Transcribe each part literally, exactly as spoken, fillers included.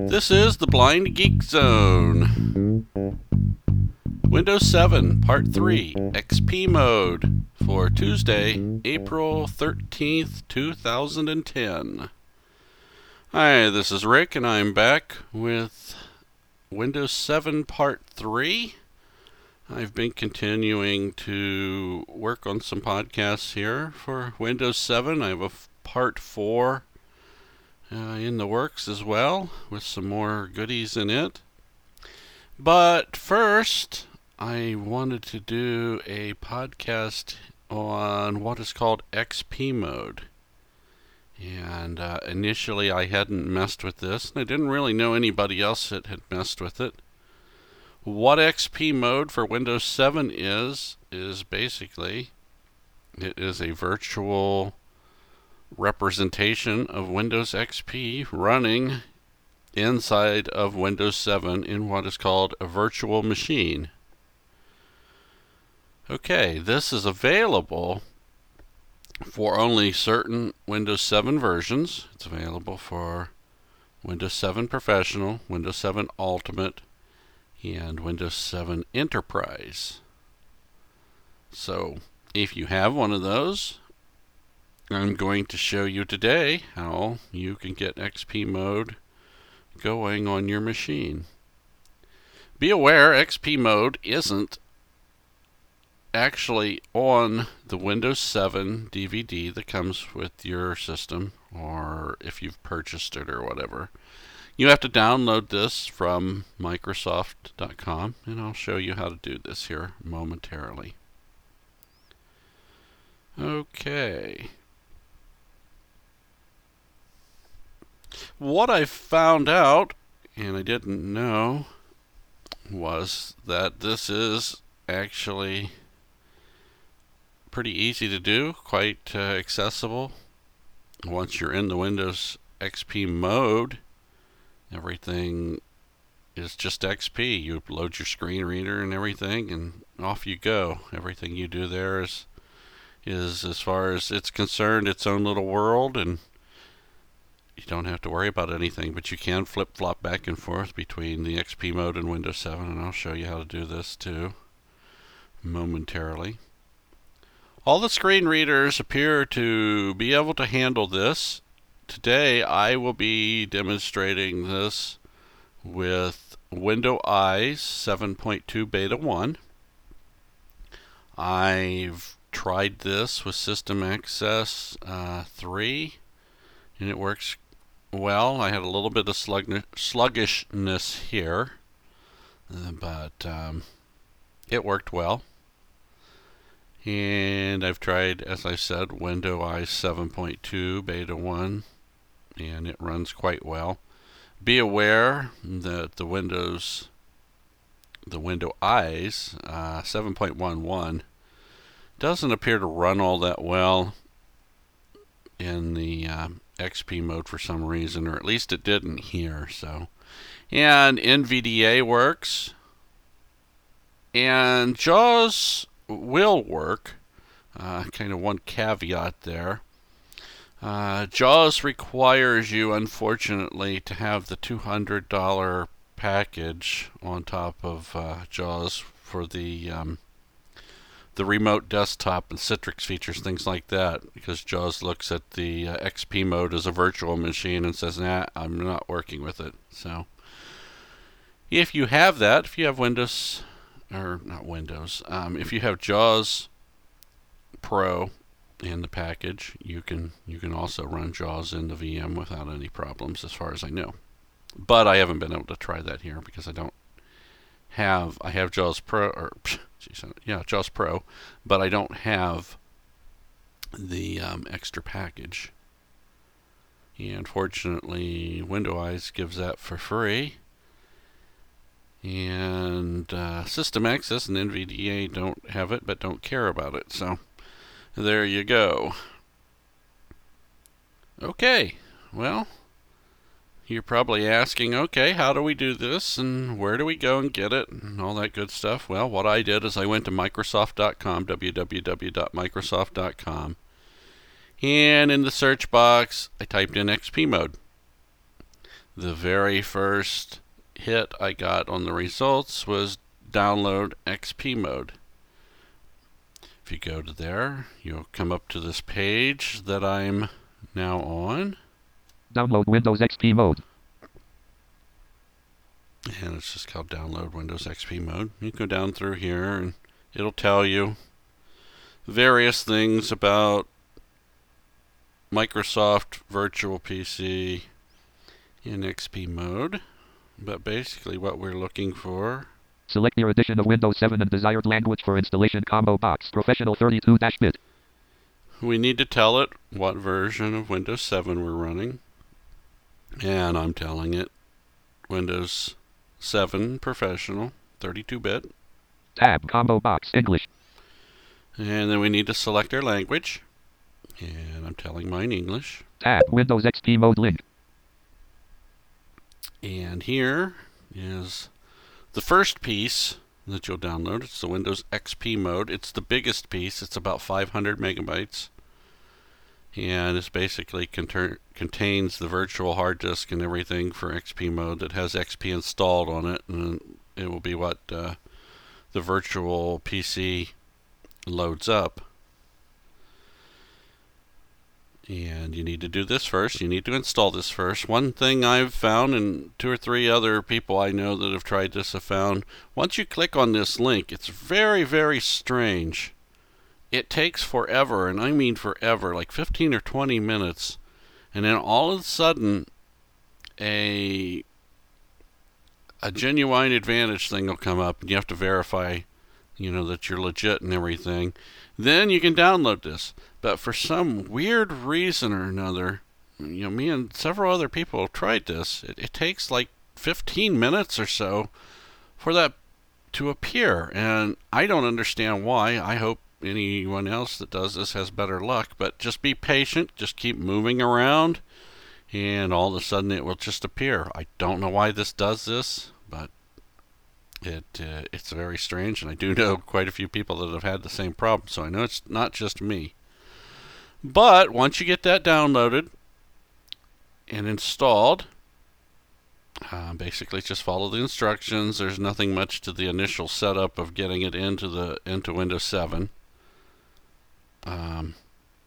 This is the Blind Geek Zone. Windows seven, Part three, X P Mode, for Tuesday, April thirteenth, two thousand ten. Hi, this is Rick, and I'm back with Windows seven Part three. I've been continuing to work on some podcasts here for Windows seven. I have a f- Part four uh, in the works as well, with some more goodies in it. But first, I wanted to do a podcast on what is called X P Mode. And uh, initially I hadn't messed with this, and I didn't really know anybody else that had messed with it. What X P Mode for Windows seven is, is basically, it is a virtual representation of Windows X P running inside of Windows seven in what is called a virtual machine. Okay, this is available for only certain Windows seven versions. It's available for Windows seven Professional, Windows seven Ultimate, and Windows seven Enterprise. So, if you have one of those, I'm going to show you today how you can get X P Mode going on your machine. Be aware, X P Mode isn't actually on the Windows seven D V D that comes with your system, or if you've purchased it or whatever. You have to download this from Microsoft dot com, and I'll show you how to do this here momentarily. Okay. What I found out, and I didn't know, was that this is actually pretty easy to do, quite uh, accessible. Once you're in the Windows X P mode, everything is just X P. You load your screen reader and everything, and off you go. Everything you do there is, is as far as it's concerned, its own little world, and you don't have to worry about anything. But you can flip-flop back and forth between the X P mode and Windows seven, and I'll show you how to do this too momentarily. All the screen readers appear to be able to handle this. Today I will be demonstrating this with Windows Eyes seven point two Beta one. I've tried this with System Access uh, three, and it works well. I had a little bit of slug- sluggishness here, uh, but um, it worked well. And I've tried, as I said, Windows Eyes seven point two Beta one, and it runs quite well. Be aware that the Windows, the Windows Eyes uh, seven point eleven doesn't appear to run all that well in the um, X P mode for some reason, or at least it didn't here. So, and N V D A works, and JAWS will work. Uh, kind of one caveat there. Uh, JAWS requires you, unfortunately, to have the two hundred dollars package on top of uh, JAWS for the um, the remote desktop and Citrix features, things like that, because JAWS looks at the uh, X P mode as a virtual machine and says, nah, I'm not working with it. So, if you have that, if you have Windows, or not Windows, um, if you have JAWS Pro in the package, you can you can also run JAWS in the V M without any problems, as far as I know. But I haven't been able to try that here because I don't have I have JAWS Pro, or geez, yeah, JAWS Pro, but I don't have the um, extra package. And fortunately, Windows Eyes gives that for free. And uh, System Access and N V D A don't have it, but don't care about it. So there you go. Okay, well, you're probably asking, okay, how do we do this, and where do we go and get it, and all that good stuff. Well, what I did is I went to Microsoft dot com, w w w dot Microsoft dot com, and in the search box, I typed in X P Mode. the very first hit I got on the results was download X P mode. If you go to there, you'll come up to this page that I'm now on. Download Windows X P mode. And it's just called download Windows X P mode. You go down through here and it'll tell you various things about Microsoft Virtual P C in X P mode. But basically what we're looking for. Select your edition of Windows seven and desired language for installation combo box. Professional thirty-two bit. We need to tell it what version of Windows seven we're running. And I'm telling it Windows seven Professional thirty-two bit. Tab combo box English. And then we need to select our language. And I'm telling mine English. Tab Windows X P mode link. And here is the first piece that you'll download. It's the Windows X P mode. It's the biggest piece. It's about five hundred megabytes. And it basically conter- contains the virtual hard disk and everything for X P mode that has X P installed on it. And it will be what uh, the virtual P C loads up. And you need to do this first. You need to install this first. One thing I've found, and two or three other people I know that have tried this have found, once you click on this link, it's very, very strange. It takes forever, and I mean forever, like fifteen or twenty minutes. And then all of a sudden, a, a genuine advantage thing will come up, and you have to verify, you know, that you're legit and everything. Then you can download this. But for some weird reason or another, you know, me and several other people have tried this. It, it takes like fifteen minutes or so for that to appear. And I don't understand why. I hope anyone else that does this has better luck. But just be patient. Just keep moving around. And all of a sudden it will just appear. I don't know why this does this, but it uh, it's very strange. And I do know quite a few people that have had the same problem. So I know it's not just me. But once you get that downloaded and installed, uh, basically just follow the instructions. There's nothing much to the initial setup of getting it into the into Windows seven. Um,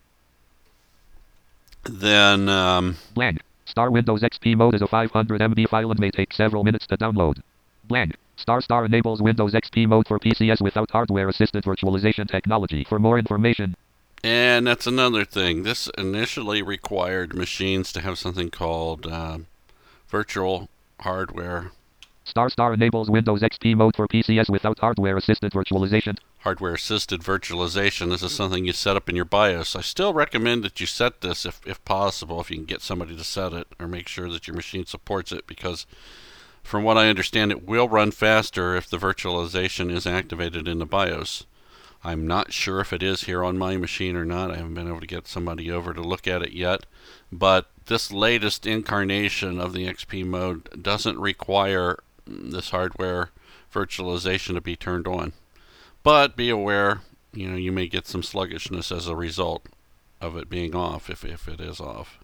then um, blank. Star Windows X P mode is a five hundred megabyte file and may take several minutes to download. Blank. Star Star enables Windows X P mode for P Cs without hardware-assisted virtualization technology. For more information. And that's another thing. This initially required machines to have something called uh, virtual hardware. Star Star enables Windows X P mode for P Cs without hardware-assisted virtualization. Hardware-assisted virtualization. This is something you set up in your BIOS. I still recommend that you set this if, if possible, if you can get somebody to set it, or make sure that your machine supports it, because from what I understand, it will run faster if the virtualization is activated in the BIOS. I'm not sure if it is here on my machine or not. I haven't been able to get somebody over to look at it yet. But this latest incarnation of the X P mode doesn't require this hardware virtualization to be turned on. But be aware, you know, you may get some sluggishness as a result of it being off, if, if it is off.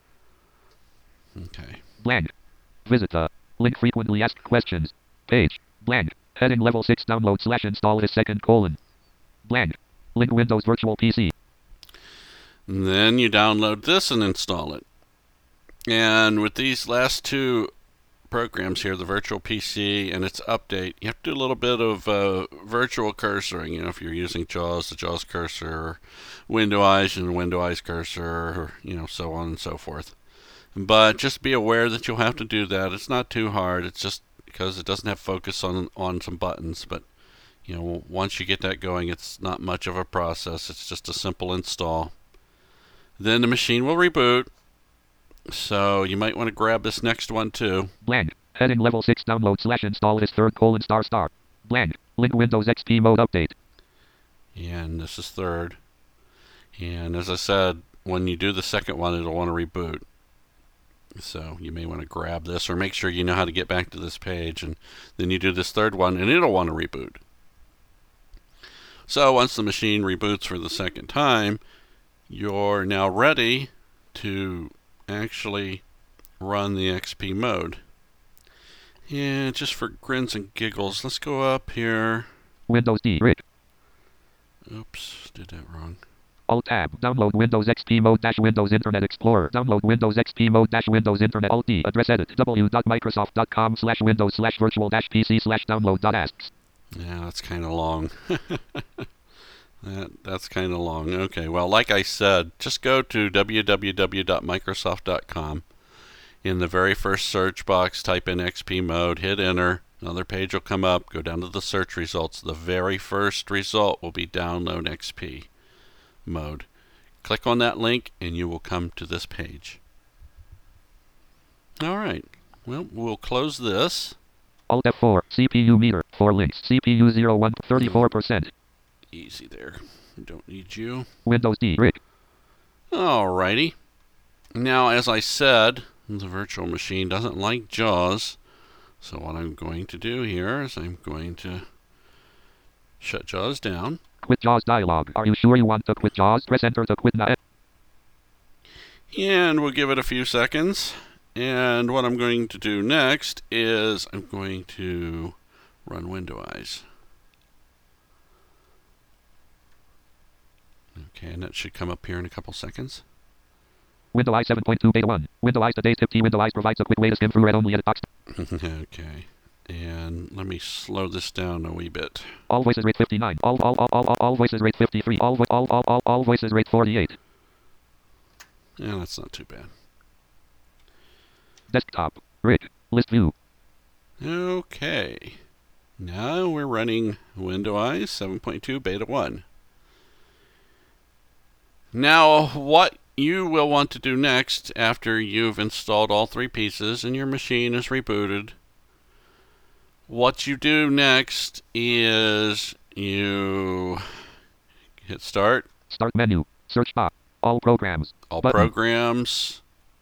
Okay. Blank. Visit the link frequently asked questions page. Blank. Heading level six download slash install is second colon. Blank. Link Windows Virtual P C. And then you download this and install it. And with these last two programs here, the Virtual P C and its update, you have to do a little bit of uh, virtual cursoring. You know, if you're using JAWS, the JAWS cursor, or Windows and the Windows cursor, or, you know, so on and so forth. But just be aware that you'll have to do that. It's not too hard. It's just because it doesn't have focus on on some buttons, but you know, once you get that going, it's not much of a process. It's just a simple install. Then the machine will reboot. So you might want to grab this next one too. Blank. Heading level six download slash install is third colon star star. Blank. Link Windows X P mode update. And this is third. And as I said, when you do the second one, it'll want to reboot. So you may want to grab this or make sure you know how to get back to this page. And then you do this third one and it'll want to reboot. So once the machine reboots for the second time, you're now ready to actually run the X P mode. And just for grins and giggles, let's go up here. Windows D. Rick. Oops, did that wrong. Alt tab. Download Windows X P mode dash Windows Internet Explorer. Download Windows X P mode dash Windows Internet Alt D. Address edit. w.microsoft.com slash Windows slash virtual dash PC slash download dot asks. Yeah, that's kind of long. that That's kind of long. Okay, well, like I said, just go to w w w dot microsoft dot com. In the very first search box, type in X P mode, hit enter. Another page will come up. Go down to the search results. The very first result will be download X P mode. Click on that link and you will come to this page. Alright, well, we'll close this. Alt F four. C P U meter. Four links. C P U zero one thirty-four percent. Easy there. Don't need you. Windows D. Rick. Alrighty. Now, as I said, the virtual machine doesn't like JAWS. So what I'm going to do here is I'm going to shut JAWS down. Quit JAWS dialog. Are you sure you want to quit JAWS? Press enter to quit now. And we'll give it a few seconds. And what I'm going to do next is I'm going to run Windows. Okay, and that should come up here in a couple seconds. Windows seven point two Beta one. Windows today's tip T. Windows provides a quick way to skim through read-only edit box. Okay. And let me slow this down a wee bit. All voices rate fifty-nine. All all all all all, all voices rate fifty-three. All, vo- all all all all voices rate forty-eight. Yeah, that's not too bad. Desktop. Rick. List view. Okay. Now we're running Windows seven point two Beta one. Now, what you will want to do next after you've installed all three pieces and your machine is rebooted, what you do next is you hit start. Start menu. Search box. All programs. All Button. programs.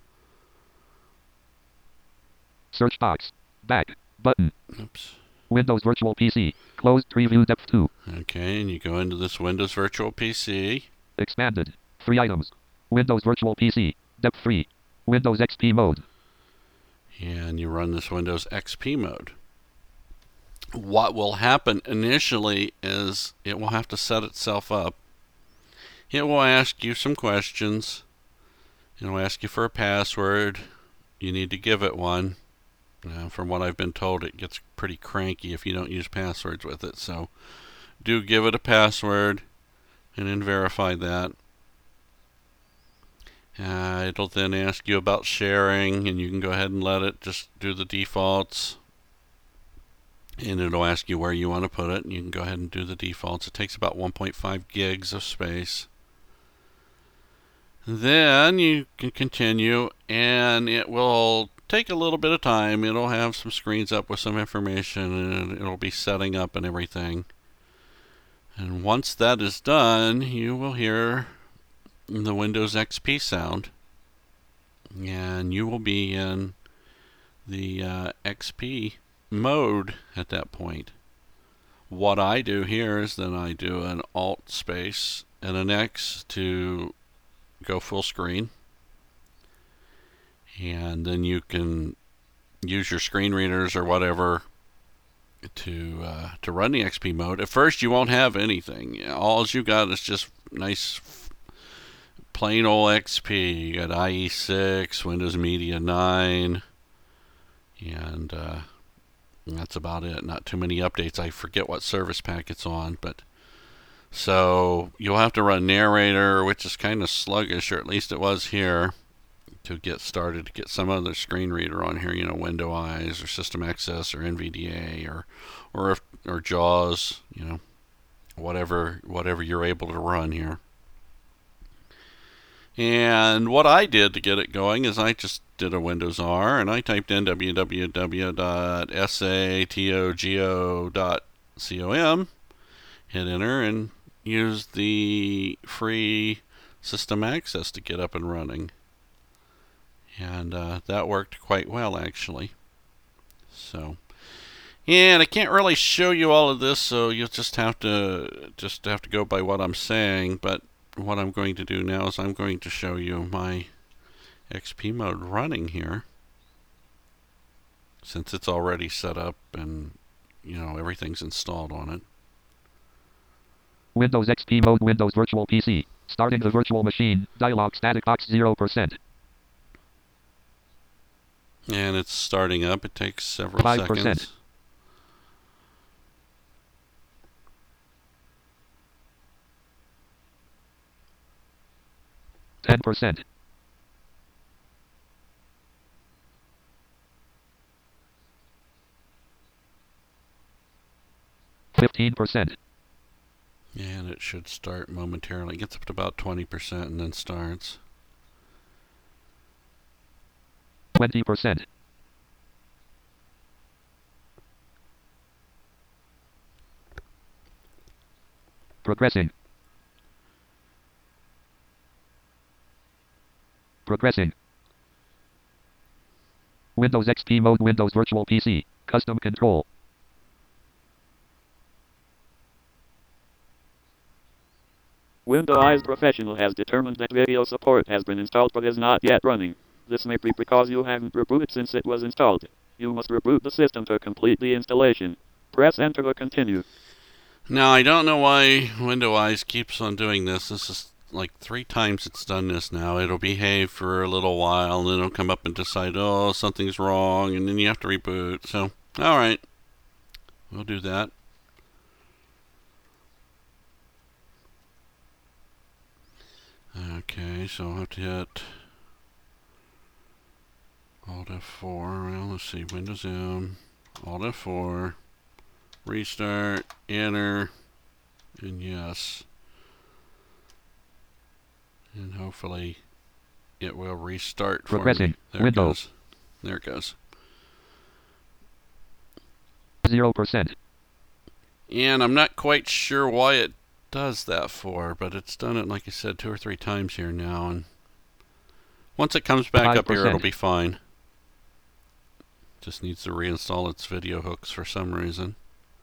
Search box. Back. Button. Oops. Windows Virtual P C. Closed preview depth two. Okay, and you go into this Windows Virtual P C. Expanded. Three items. Windows Virtual P C. Depth three. Windows X P mode. And you run this Windows X P mode. What will happen initially is it will have to set itself up. It will ask you some questions. It will ask you for a password. You need to give it one. Now, from what I've been told, it gets pretty cranky if you don't use passwords with it. So do give it a password and then verify that. Uh, it'll then ask you about sharing, and you can go ahead and let it just do the defaults. And it'll ask you where you want to put it, and you can go ahead and do the defaults. It takes about one point five gigs of space. Then you can continue, and it will take a little bit of time. It'll have some screens up with some information, and it'll be setting up and everything. And once that is done, you will hear the Windows X P sound, and you will be in the uh, X P mode at that point. What I do here is then I do an Alt space and an X to go full screen, and then you can use your screen readers or whatever to uh, to run the X P mode. At first you won't have anything. All you got is just nice plain old X P. You got I E six, Windows Media nine, and uh, that's about it. Not too many updates. I forget what service pack it's on, but so you'll have to run Narrator, which is kind of sluggish, or at least it was here, to get started, to get some other screen reader on here, you know, Windows or System Access or N V D A or or if, or JAWS, you know, whatever whatever you're able to run here. And what I did to get it going is I just did a Windows R, and I typed in w w w dot satogo dot com, hit enter, and used the free System Access to get up and running. And uh, that worked quite well, actually. So, and I can't really show you all of this, so you'll just have to just have to go by what I'm saying. But what I'm going to do now is I'm going to show you my X P mode running here. since it's already set up and, you know, everything's installed on it. Windows X P mode, Windows Virtual P C. Starting the virtual machine. Dialog static box zero percent. And it's starting up. It takes several five percent. seconds. ten percent. fifteen percent. And it should start momentarily. It gets up to about twenty percent and then starts. twenty percent. Progressing. Progressing. Windows X P mode, Windows Virtual P C. Custom control. Windows Professional has determined that video support has been installed but is not yet running. This may be because you haven't rebooted since it was installed. You must reboot the system to complete the installation. Press enter to continue. Now, I don't know why Windows keeps on doing this. This is like three times it's done this now. It'll behave for a little while, and then it'll come up and decide, oh, something's wrong, and then you have to reboot. So, alright. We'll do that. Okay, so I'll have to hit Alt F four. Well, let's see. Windows M. Alt F four. Restart. Enter. And yes. And hopefully it will restart for Progressing. me. There Windows. it goes. There it goes. zero percent. And I'm not quite sure why it does that for, but it's done it, like I said, two or three times here now. And once it comes back up here, it'll be fine. Just needs to reinstall its video hooks for some reason.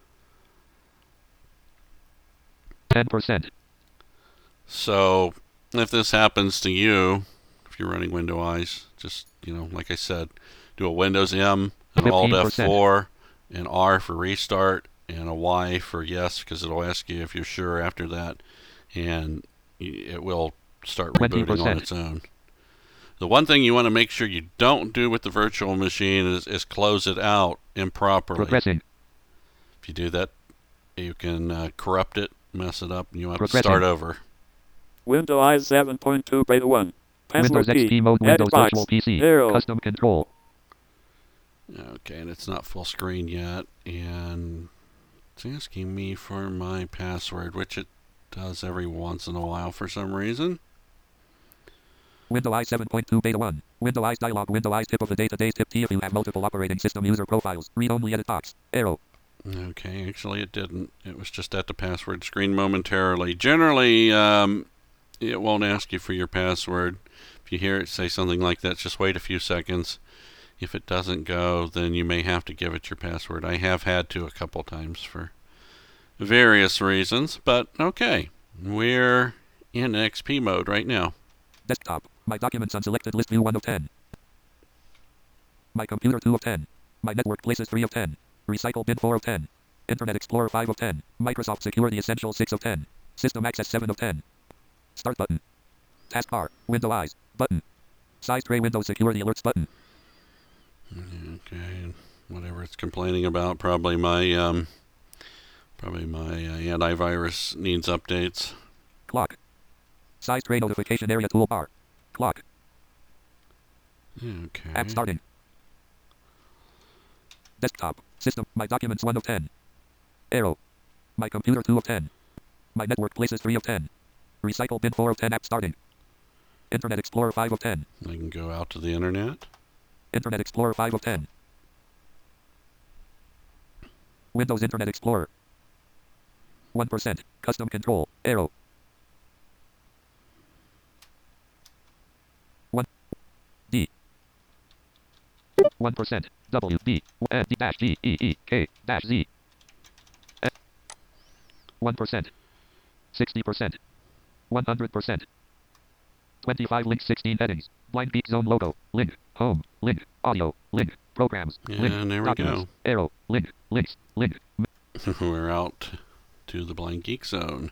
ten percent. So if this happens to you, if you're running Windows, just, you know, like I said, do a Windows M, an Alt F four, an R for restart, and a Y for yes, because it'll ask you if you're sure after that, and it will start rebooting on its own. The one thing you want to make sure you don't do with the virtual machine is, is close it out improperly. Progressing. If you do that, you can uh, corrupt it, mess it up, and you have to start over. Windows seven point two Beta one. Windows X P mode, Windows Virtual P C. Arrow. Custom control. Okay, and it's not full screen yet, and it's asking me for my password, which it does every once in a while for some reason. Windows seven point two Beta one. Windows dialog. Windows tip of the day. Today's tip T if you have multiple operating system user profiles. Read only edit box. Arrow. Okay, actually it didn't. It was just at the password screen momentarily. Generally, um, it won't ask you for your password. If you hear it say something like that, just wait a few seconds. If it doesn't go, then you may have to give it your password. I have had to a couple times for various reasons, but okay. We're in X P mode right now. Desktop. My documents unselected list view one of ten. My computer two of ten. My network places three of ten. Recycle bin four of ten. Internet Explorer five of ten. Microsoft Security Essentials six of ten. System Access seven of ten. Start button. Taskbar. Windows button. Size tray Windows Security Alerts button. Okay, whatever it's complaining about, probably my um, probably my uh, antivirus needs updates. Clock. Size tray notification area toolbar. Clock. Okay. App starting. Desktop. System. My documents one of ten. Arrow. My computer two of ten. My network places three of ten. Recycle bin four of ten. App starting. Internet Explorer five of ten. I can go out to the internet. Internet Explorer five of ten. Windows Internet Explorer. one percent. Custom control. Arrow. one. D. one percent. W. B. N. D. Dash. G. E. E. K. Dash. Z. one percent. sixty percent. one hundred percent. twenty-five links, sixteen headings. Blind Peak Zone logo. Link. Home. Link. Audio. Link. Programs. Link. And there we Documents. go. Arrow. Link. Links. Link. We're out to the Blind Geek Zone.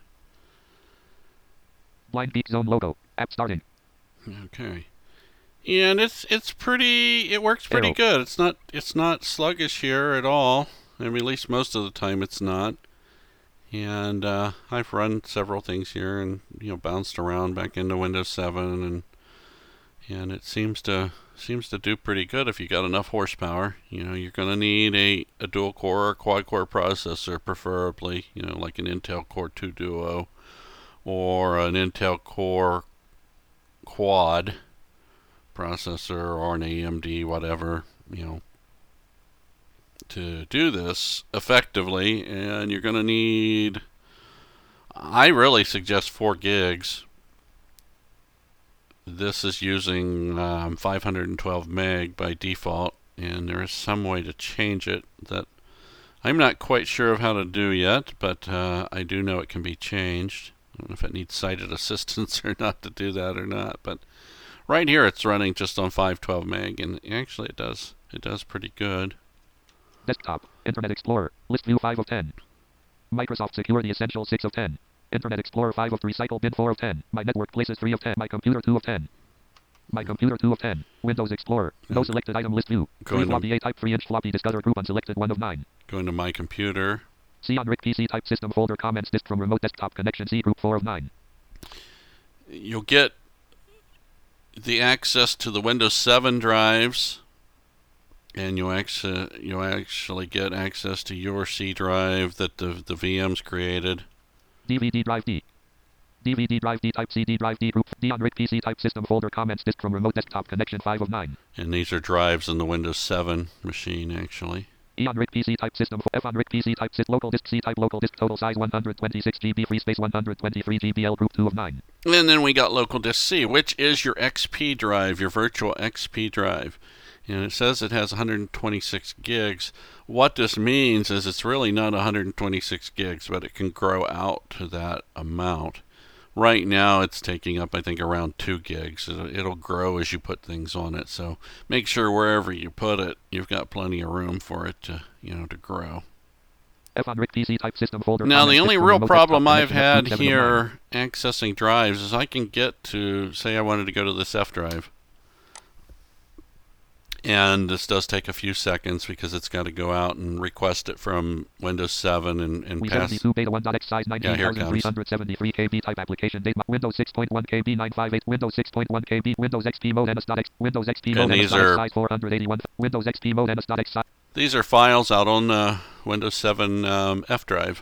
Blind Geek Zone logo. App starting. Okay. And it's it's pretty it works pretty Arrow. good. It's not it's not sluggish here at all. I mean, at least most of the time it's not. And uh, I've run several things here and you know bounced around back into Windows seven and and it seems to seems to do pretty good if you got enough horsepower. You know, you're going to need a, a dual core or quad core processor, preferably, you know, like an Intel Core two Duo or an Intel Core Quad processor or an A M D, whatever, you know, to do this effectively. And you're going to need, I really suggest four gigs. This is using um, five hundred twelve meg by default, and there is some way to change it that I'm not quite sure of how to do yet, but uh, I do know it can be changed. I don't know if it needs sighted assistance or not to do that or not, but right here it's running just on five twelve meg, and actually it does it does pretty good. Desktop. Internet Explorer. List view five of ten. Microsoft Security Essentials six of ten. Internet Explorer five of Recycle Bin four of ten. My Network Places three of ten. My Computer two of ten. My Computer two of ten. Windows Explorer. No selected item list view. Going three floppy A type three inch floppy disk other group unselected one of nine. Going to My Computer. C on R I C P C type system folder comments disk from remote desktop connection C group four of nine. You'll get the access to the Windows seven drives, and you'll actually you'll actually get access to your C drive that the the V Ms created. D V D drive D. D V D drive D type C D drive D group D on R I C P C type system folder comments disk from remote desktop connection five of nine. And these are drives in the Windows seven machine, actually. E on R I C P C type system F on R I C P C type sys local disk C type local disk total size one hundred twenty-six gigabytes free space one hundred twenty-three gigabytes L group two of nine. And then we got local disk C, which is your X P drive, your virtual X P drive. And it says it has one hundred twenty-six gigs. What this means is it's really not one hundred twenty-six gigs, but it can grow out to that amount. Right now it's taking up, I think, around two gigs. It'll, it'll grow as you put things on it. So make sure wherever you put it, you've got plenty of room for it to, you know, to grow. F on R I C P C type system folder. Now, the only real problem I've had here here accessing drives is I can get to, say I wanted to go to this F drive. And this does take a few seconds because it's got to go out and request it from Windows seven and, and we pass. seventy-two beta one dot x size Yeah, here it nineteen thousand three hundred seventy-three kilobytes type application date Windows six point one kilobytes nine fifty-eight Windows six point one kilobytes Windows X P mode N S dot X Windows X P And mode N S these dot X are- size four hundred eighty-one Windows X P mode N S dot X size. These are files out on the Windows seven um, F drive.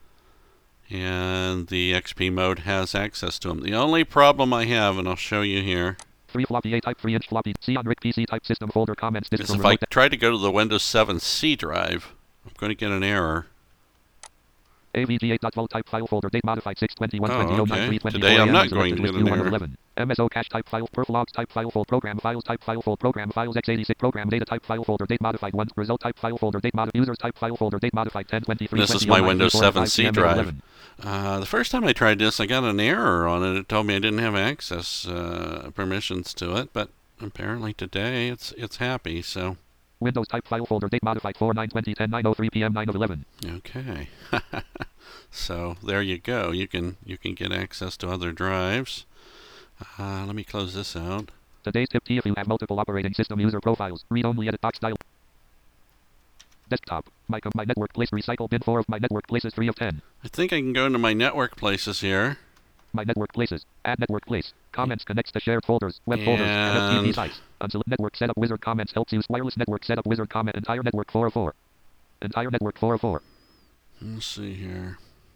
And the X P mode has access to them. The only problem I have, and I'll show you here, Three floppy A type three inch floppy C on R I C P C type system folder comments disk is from if I remote try to go to the Windows seven C drive, I'm going to get an error. A V G eight dot volt type file folder date modified six twenty-one Oh, twenty oh nine okay. three twenty-four Today I'm A M not unselected going to list get an view one of error. eleven. M S O cache type file perf logs type file folder program files type file folder program files x eighty-six program data type file folder date modified one result type file folder date modified users type file folder date modified ten twenty-three This is twenty oh my nine Windows three four seven five C P M drive. eleven. Uh, the first time I tried this, I got an error on it. It told me I didn't have access uh, permissions to it, but apparently today it's it's happy. So Windows type file folder date modified four nine twenty ten nine oh three P M nine of eleven. okay, so there you go. You can you can get access to other drives. Uh, let me close this out. Today's tip T if you have multiple operating system user profiles, read only edit box style. Desktop. My, com- my network place recycle bin four of my network places three of ten. I think I can go into my network places here. My network places. Add network place. Comments connects to shared folders. Web folders. And F T P And- sites. Until network setup wizard comments helps use wireless network setup wizard comment entire network four oh four. Entire network four oh four. Let's see here.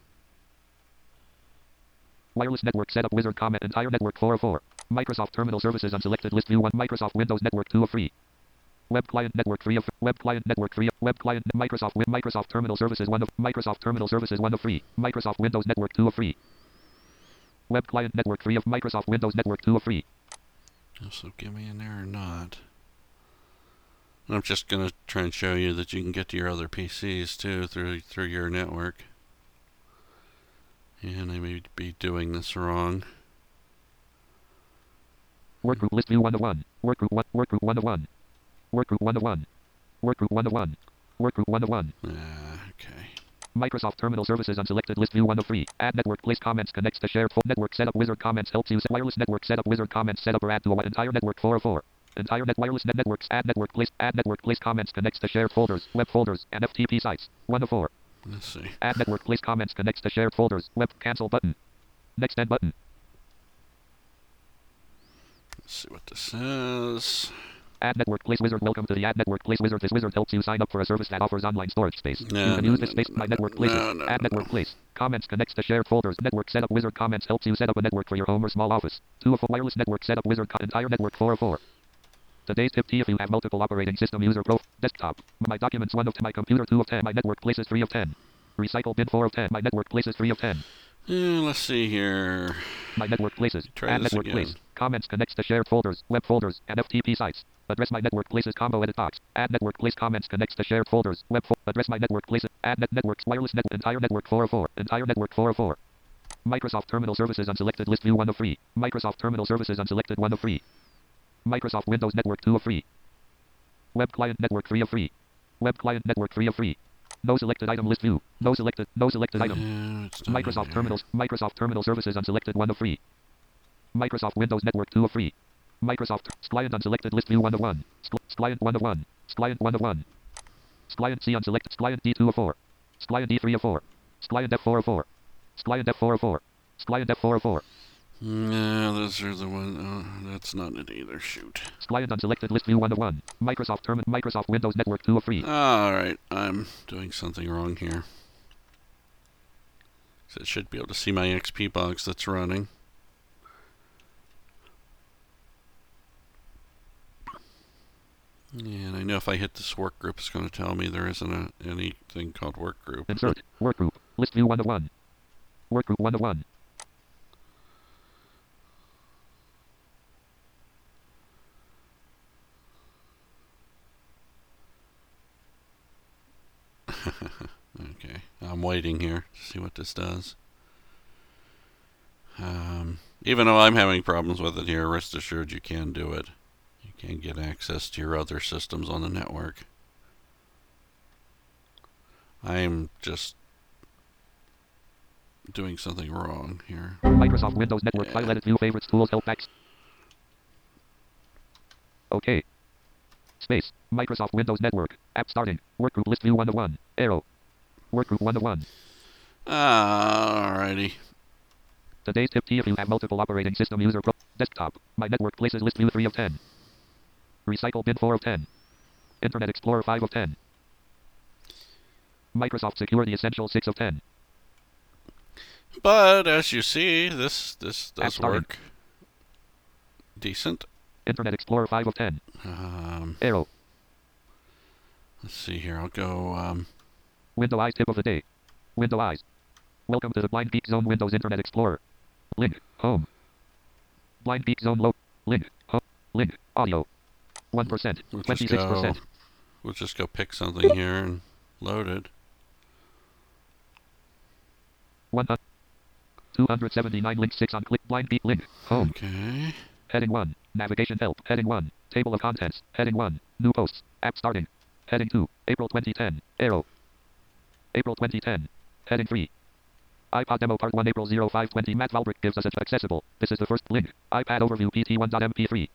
Wireless network setup wizard comment entire network four oh four. Microsoft terminal services unselected list view one Microsoft Windows network two of free. Web client network three of web client network three of web client Microsoft Win Microsoft terminal services one of Microsoft terminal services one of free. Microsoft Windows network two of free. Web client network three of Microsoft Windows network two of free. This will give me an error or not. I'm just going to try and show you that you can get to your other P Cs too through through your network. And I may be doing this wrong. Workgroup list view one of one. Workgroup one. Workgroup one of one. Workgroup one of one. Workgroup one of one. Workgroup one of one. Uh, okay. Microsoft Terminal Services unselected list view one of three. Add network place comments connects to shared folder. Network setup wizard comments helps you set wireless network setup wizard comments set up or add to a entire network four oh four. Entire net wireless net networks. Add network place. Add network place comments connects to shared folders, web folders, and F T P sites. one of four. Let's see. Add network place comments connects to shared folders, web cancel button. Next end button. Let's see what this says. Add network place wizard. Welcome to the Add network place wizard. This wizard helps you sign up for a service that offers online storage space. No, you can no, use no, this space. no, My no, network places. no, no, Add no. network place. Comments connects to shared folders. Network setup wizard comments helps you set up a network for your home or small office. two of four wireless network setup wizard. Co- entire network four oh four. Today's tip T if you have multiple operating system user pro desktop. My documents one of ten. My computer two of ten. My network places three of ten. Recycle bin four of ten. My network places three of ten. Yeah, let's see here. My network places. Try Add this network again. place. Comments connects to shared folders, web folders, and F T P sites. Address my network places combo edit box. Add network place comments connects to shared folders, web fo- address my network places. Add net networks wireless net entire network four oh four. Entire network four oh four. Microsoft Terminal Services unselected list view one of three. Microsoft Terminal Services unselected one of three. Microsoft Windows Network two of three. Web Client Network three of three. Web Client Network three of three. No selected item list view. No selected. No selected item. Yeah, it's not Microsoft here. Terminals. Microsoft Terminal Services unselected one of three. Microsoft Windows Network two of three. Microsoft Client unselected list view one of one. Client one of one. Client one of one. Client C unselected. Client D two of four. Client D three of four. Client F four of four. Client F four of four. Client F four of four. No, those are the one. Oh, that's not it either. Shoot. Client unselected list view one of one. Microsoft Terminal. Microsoft Windows Network two of three. All right, I'm doing something wrong here. So it should be able to see my X P box that's running. Yeah, and I know if I hit this work group, it's going to tell me there isn't a, anything called work group. Insert. Workgroup. List view one of one. Workgroup one of one. Okay, I'm waiting here to see what this does. Um, even though I'm having problems with it here, rest assured you can do it. You can get access to your other systems on the network. I'm just doing something wrong here. Microsoft Windows Network Yeah. file edit view favorites tools help backs. Okay. Space. Microsoft Windows Network. App starting. Workgroup list view one of one. Arrow. Workgroup one of one. Alrighty. Today's tip T if you have multiple operating system user pro desktop. My network places list view three of ten. Recycle bin four of ten. Internet Explorer five of ten. Microsoft Security Essentials six of ten. But as you see, this this App does starting. work decent. Internet Explorer five of ten. Um, Arrow. let's see here. I'll go. Um, Window Eyes tip of the day. Window Eyes. Welcome to the Blind Peak Zone Windows Internet Explorer. Link. Home. Blind Peak Zone low. Link. Home. Link. Audio. one percent. we'll just twenty-six percent. go. We'll just go pick something here and load it. one hundred. two hundred seventy-nine link six on click blind beat link home Okay. heading one navigation help heading one table of contents heading one new posts app starting heading two April twenty ten arrow April twenty ten heading three iPod demo part one April oh five twenty Matt Valbrick gives us a accessible. This is the first link. iPad overview P T one dot M P three.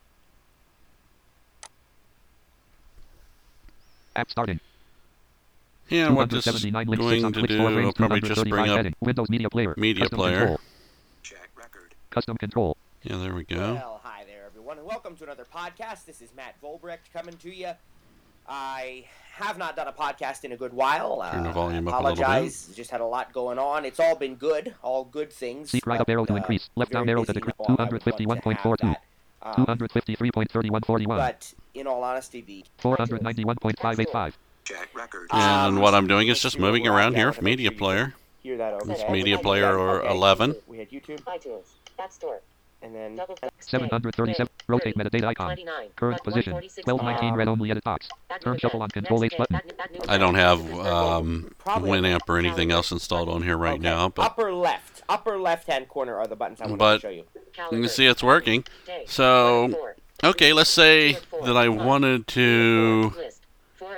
App starting. Yeah, what this is two seventy-nine link six going on to click do, store I'll range probably just bring two thirty-five up heading. Windows Media Player. Media Custom Player. Control. Check record. Custom control. Yeah, there we go. Well, hi there, everyone, and welcome to another podcast. This is Matt Volbrecht coming to you. I have not done a podcast in a good while. Turn the Uh, volume I up a little bit. apologize. Just had a lot going on. It's all been good, all good things. Seat right up but, arrow to uh, increase. Left very down arrow to busy decrease. enough on, I would love to two fifty-one point four two. have that. Um, two fifty-three point three one four one. But in all honesty, the four ninety-one point five eight five. Check record. And Um, what I'm doing is let's just see where moving we're at around now. here I with wanna make Media sure you Player. Hear that? Okay. It's Media Player or Okay. eleven. We had YouTube, iTunes, App Store, and then double seven thirty-seven. Rotate metadata icon. Current position. twelve nineteen red only edit box. Turn shuffle on control H button. I don't have um, Winamp or anything else installed on here right okay. now, but upper left, upper left-hand corner are the buttons I want But- to show you. you can see it's working. So, okay, let's say that I wanted to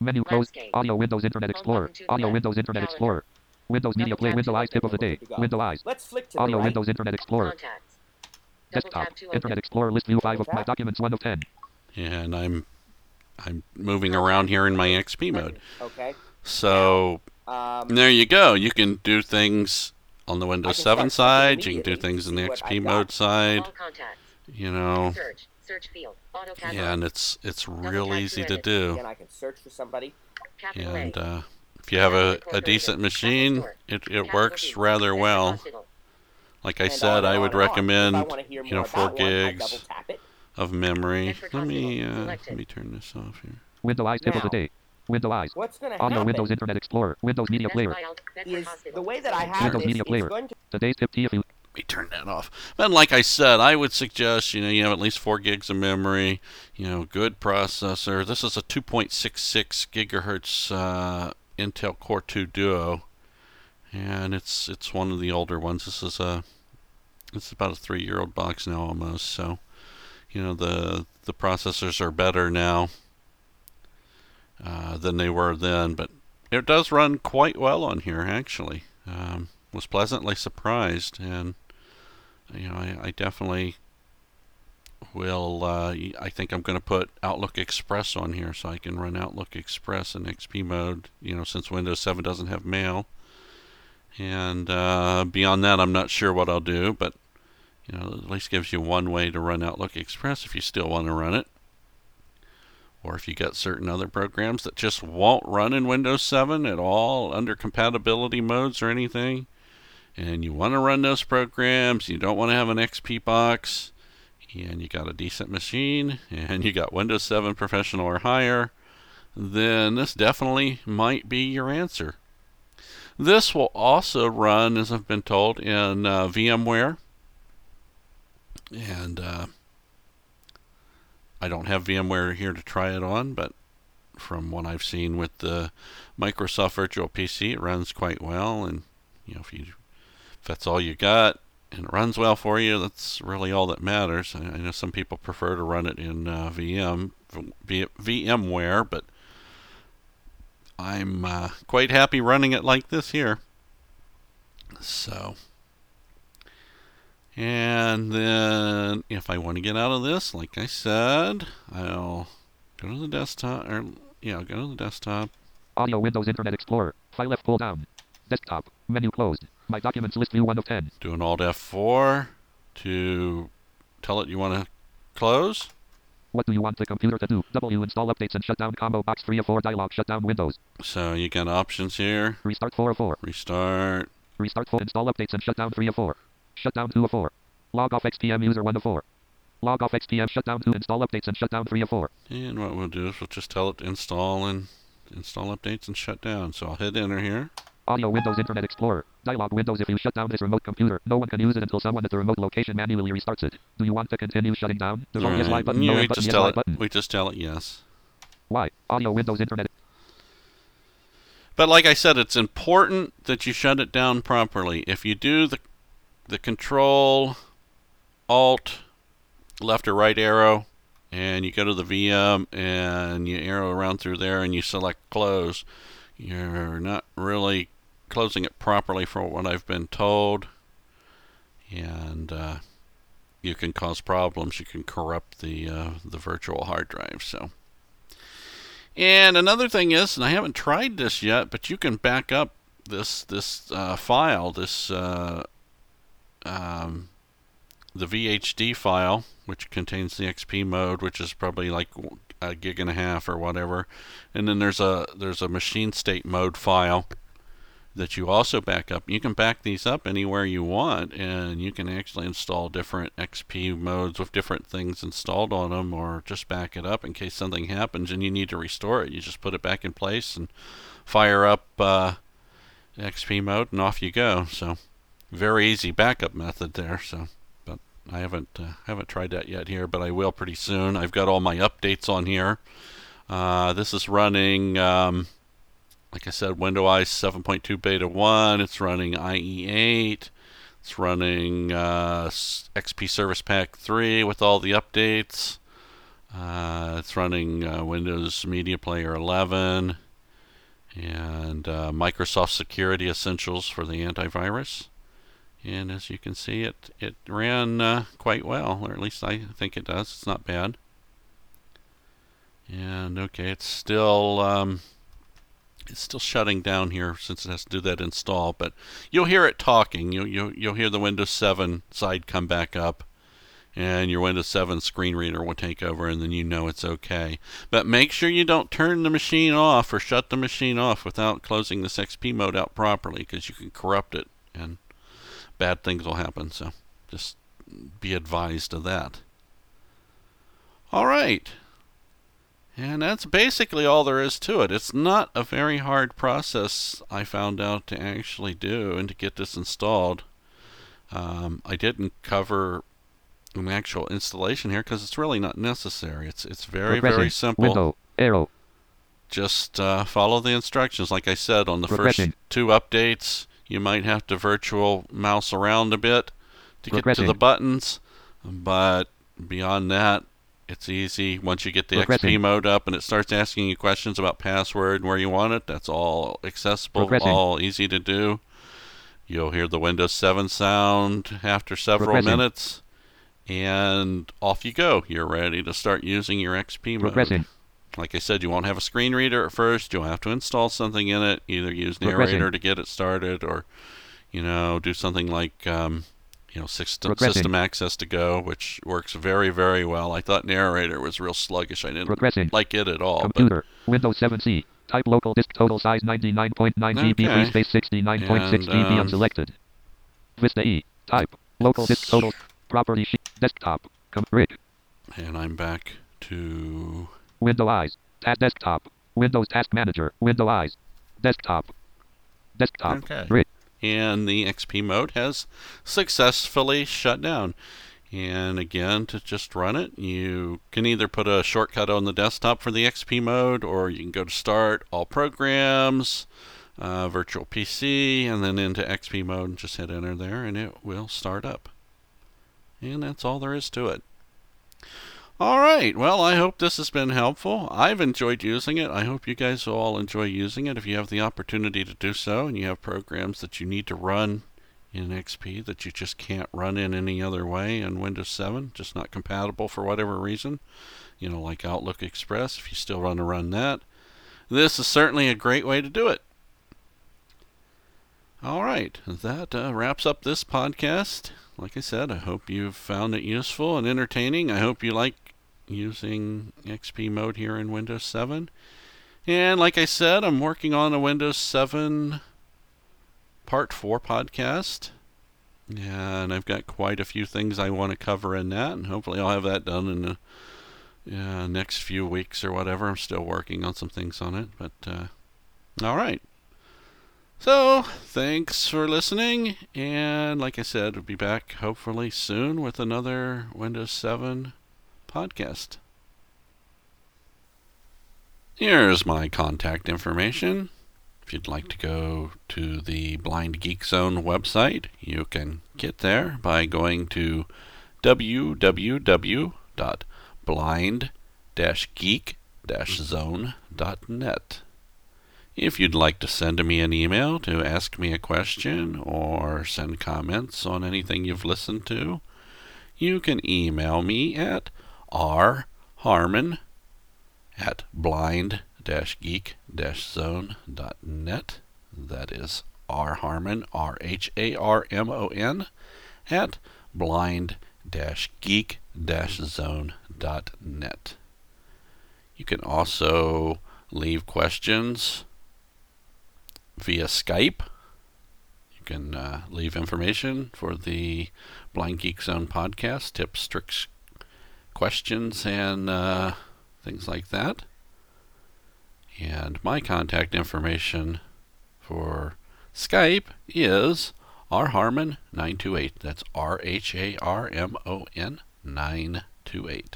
Menu closed. Landscape. Audio Windows Internet Home Explorer. button to the Audio left. Windows Internet Calendar. Explorer. Windows Media Double Player. tap Window to Eyes. Tip of the Okay, we're day. good to go. Window Eyes. Let's flick to the Audio right. Windows Internet Explorer. Contacts. Double Desktop. tap to open. Internet Explorer list view five of my Double tap. documents one of ten. And I'm I'm moving around here in my X P mode. Okay. So Um, there you go. You can do things on the Windows can seven start checking side. You can do immediately things to in the see what X P I've mode got. side. All contacts. You know, Search. Search field. AutoCAD. yeah, and it's it's real tap to easy to edit. do. Again, I can search for somebody. Capital And A. uh, if you have a, a Incorporated. decent Apple machine, Store. it, it Capital works B. rather Desktop well. Hospital. Like I And said, on and I on would and on. If I recommend, want to hear you know, more four about one, I double gigs tap it. of memory. Bedford Let me Hospital. uh, Selected. let me turn this off here. Window eyes tip of the Now, day. Window eyes. What's going to Audio happen Windows Internet Explorer. Windows Media Best Player. Buy Alt. Bedford is Hospital. the way that I have Windows this, Media it's Player. going to Today's tip T F U. Let me turn that off. And like I said, I would suggest, you know, you have at least four gigs of memory, you know, good processor. This is a two point six six gigahertz uh, Intel Core two Duo, and it's it's one of the older ones. This is a it's about a three-year-old box now almost. So, you know, the the processors are better now uh, than they were then, but it does run quite well on here actually. Um, was pleasantly surprised, and you know, I, I definitely will. Uh, I think I'm going to put Outlook Express on here so I can run Outlook Express in X P mode. You know, since Windows seven doesn't have Mail, and uh, beyond that, I'm not sure what I'll do. But you know, at least gives you one way to run Outlook Express if you still want to run it, or if you got certain other programs that just won't run in Windows seven at all under compatibility modes or anything, and you want to run those programs, you don't want to have an X P box, and you got a decent machine, and you got Windows seven Professional or higher, then this definitely might be your answer. This will also run, as I've been told, in uh, VMware, and uh, I don't have VMware here to try it on, but from what I've seen with the Microsoft Virtual P C, it runs quite well, and you know, if you if that's all you got and it runs well for you, that's really all that matters. I, I know some people prefer to run it in uh, V M, v, VMware, but I'm uh, quite happy running it like this here. So, and then if I want to get out of this, like I said, I'll go to the desktop, or yeah, go to the desktop. Audio Windows Internet Explorer. File left pull down. Desktop. Menu closed. My documents list view one of ten. Do an Alt F four to tell it you want to close. What do you want the computer to do? W install updates and shut down combo box three of four dialog shut down Windows. So you got options here. Restart four of four. Restart. Restart full install updates and shut down three of four. Shut down two of four. Log off X P M user one of four. Log off X P M shut down two install updates and shut down three of four. And what we'll do is we'll just tell it to install and install updates and shut down. So I'll hit enter here. Audio Windows Internet Explorer. Dialog Windows. If you shut down this remote computer, no one can use it until someone at the remote location manually restarts it. Do you want to continue shutting down? The vote yes Y button. Yeah, No we end button. just Yes tell Y it. button. We just tell it yes. Why? Audio Windows Internet. But like I said, it's important that you shut it down properly. If you do the the Control Alt left or right arrow, and you go to the V M and you arrow around through there and you select close, you're not really closing it properly for what I've been told, and uh, you can cause problems. You can corrupt the uh, the virtual hard drive. So, and another thing is, and I haven't tried this yet, but you can back up this this uh, file, this uh, um, the V H D file, which contains the X P mode, which is probably like a gig and a half or whatever, and then there's a there's a machine state mode file that you also back up. You can back these up anywhere you want, and you can actually install different X P modes with different things installed on them, or just back it up in case something happens and you need to restore it. You just put it back in place and fire up uh, X P mode, and off you go. So very easy backup method there. So, but I haven't uh, haven't tried that yet here, but I will pretty soon. I've got all my updates on here. Uh, this is running. Um, Like I said, WindowEye seven point two Beta one, it's running I E eight, it's running uh, X P Service Pack three with all the updates, uh, it's running uh, Windows Media Player eleven, and uh, Microsoft Security Essentials for the antivirus. And as you can see, it, it ran uh, quite well, or at least I think it does. It's not bad. And okay, it's still... Um, It's still shutting down here since it has to do that install, but you'll hear it talking. You'll, you'll, you'll hear the Windows seven side come back up, and your Windows seven screen reader will take over, and then you know it's okay. But make sure you don't turn the machine off or shut the machine off without closing this X P mode out properly, because you can corrupt it, and bad things will happen. So just be advised of that. All right. And that's basically all there is to it. It's not a very hard process, I found out, to actually do and to get this installed. Um, I didn't cover an actual installation here because it's really not necessary. It's it's very, very simple. Window, arrow. Just uh, follow the instructions. Like I said, on the first two updates, you might have to virtual mouse around a bit to get to the buttons. But beyond that, it's easy. Once you get the X P mode up and it starts asking you questions about password and where you want it, that's all accessible, all easy to do. You'll hear the Windows seven sound after several minutes, and off you go. You're ready to start using your X P mode. Like I said, you won't have a screen reader at first. You'll have to install something in it, either use Narrator to get it started, or, you know, do something like... Um, you know, system, system access to go, which works very, very well. I thought Narrator was real sluggish. I didn't like it at all. Computer, but Windows seven C. Type local disk total size ninety-nine point nine okay. gigabytes, free space sixty-nine point six gigabytes, um, unselected. Vista E. Type. Local disk total. Property sheet. Desktop. Com- Rick. And I'm back to... Window Eyes. Task Desktop. Windows Task Manager. Window Eyes. Desktop. Desktop. Okay. Rick. And the X P mode has successfully shut down. And again, to just run it, you can either put a shortcut on the desktop for the X P mode, or you can go to Start, All Programs, uh, Virtual P C, and then into X P mode and just hit Enter there, and it will start up. And that's all there is to it. All right. Well, I hope this has been helpful. I've enjoyed using it. I hope you guys will all enjoy using it. If you have the opportunity to do so, and you have programs that you need to run in X P that you just can't run in any other way in Windows seven, just not compatible for whatever reason, you know, like Outlook Express, if you still want to run that, this is certainly a great way to do it. All right. That uh, wraps up this podcast. Like I said, I hope you've found it useful and entertaining. I hope you like using X P mode here in Windows seven. And like I said, I'm working on a Windows seven Part four podcast. And I've got quite a few things I want to cover in that. And hopefully I'll have that done in the uh, next few weeks or whatever. I'm still working on some things on it. But, uh, all right. So, thanks for listening, and like I said, we'll be back hopefully soon with another Windows seven podcast. Here's my contact information. If you'd like to go to the Blind Geek Zone website, you can get there by going to w w w dot blind dash geek dash zone dot net. If you'd like to send me an email to ask me a question or send comments on anything you've listened to, you can email me at rharmon at blind dash geek dash zone dot net. That is rharmon, R H A R M O N, at blind dash geek dash zone dot net. You can also leave questions via Skype. You can uh, leave information for the Blind Geek Zone podcast, tips, tricks, questions, and uh, things like that. And my contact information for Skype is rharmon nine two eight. That's R H A R M O N nine two eight.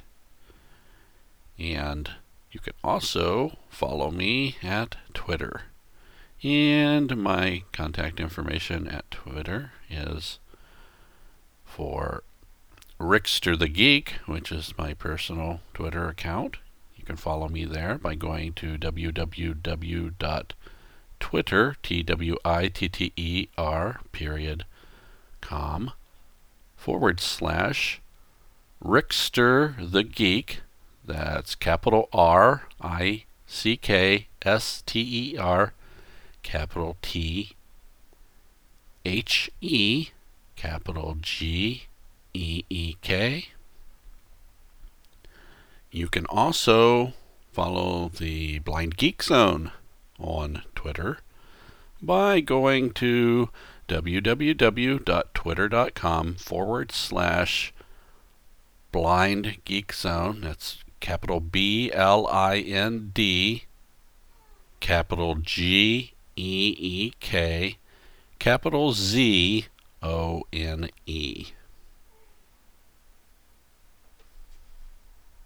And you can also follow me at Twitter. And my contact information at Twitter is for Rickster the Geek, which is my personal Twitter account. You can follow me there by going to w w w dot twitter, T W I T T E R, period, com, forward slash Rickster the Geek. That's capital R I C K S T E R, capital T H E, capital G E E K. You can also follow the Blind Geek Zone on Twitter by going to www.twitter.com forward slash Blind Geek Zone. That's capital B L I N D, capital G E E K, capital Z O N E.